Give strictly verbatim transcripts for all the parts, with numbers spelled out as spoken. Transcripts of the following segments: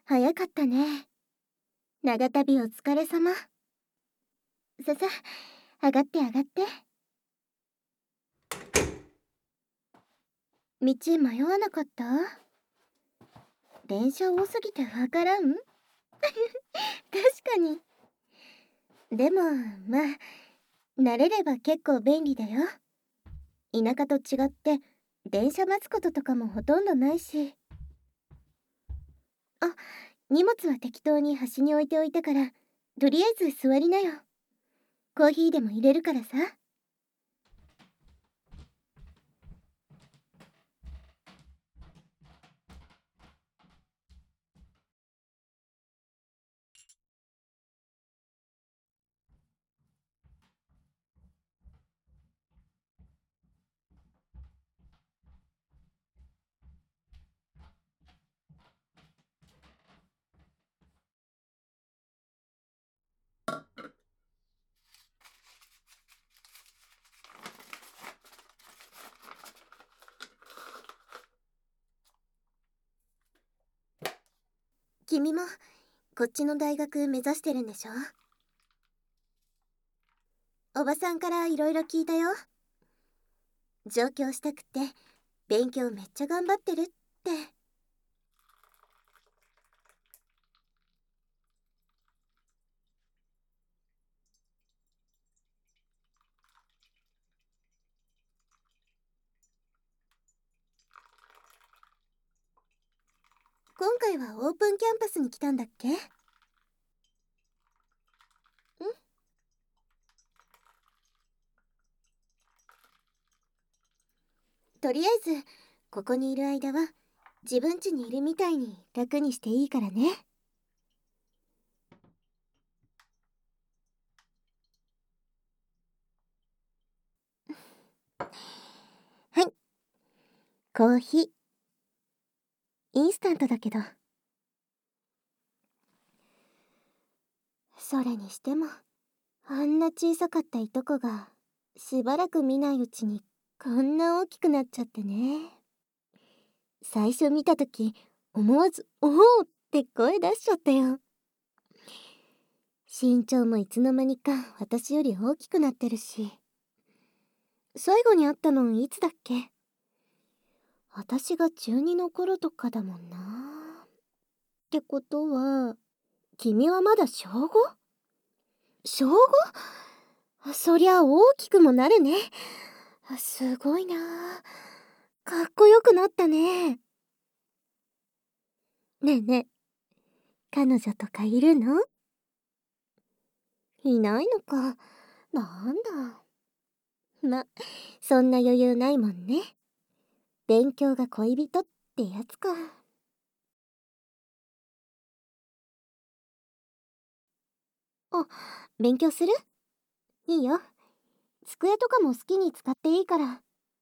早かったね。長旅お疲れ様。ささ、上がって上がって。道迷わなかった？電車多すぎてわからん？確かに。でも、まあ、慣れれば結構便利だよ。田舎と違って、電車待つこととかもほとんどないし。あ、荷物は適当に端に置いておいたから、とりあえず座りなよ。コーヒーでも入れるからさ。君もこっちの大学目指してるんでしょ？おばさんからいろいろ聞いたよ。上京したくて勉強めっちゃ頑張ってるって。今回はオープンキャンパスに来たんだっけ？ん？とりあえずここにいる間は自分家にいるみたいに楽にしていいからね。はい、コーヒー。インスタントだけど。それにしてもあんな小さかったいとこがしばらく見ないうちにこんな大きくなっちゃってね。最初見た時思わず「おお!」って声出しちゃったよ。身長もいつの間にか私より大きくなってるし。最後に会ったのいつだっけ？私が中にの頃とかだもんな。ってことは君はまだ小 ご？ 小 ご？ そりゃ大きくもなるね。すごいな。かっこよくなったね。ねえねえ、彼女とかいるの？いないのか。なんだ。ま、そんな余裕ないもんね。勉強が恋人ってやつか。あ、勉強する？いいよ。机とかも好きに使っていいから。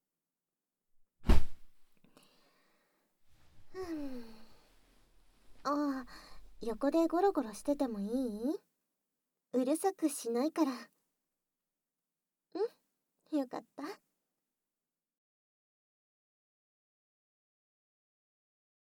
うん。ああ、横でゴロゴロしててもいい？うるさくしないから。うん、よかった。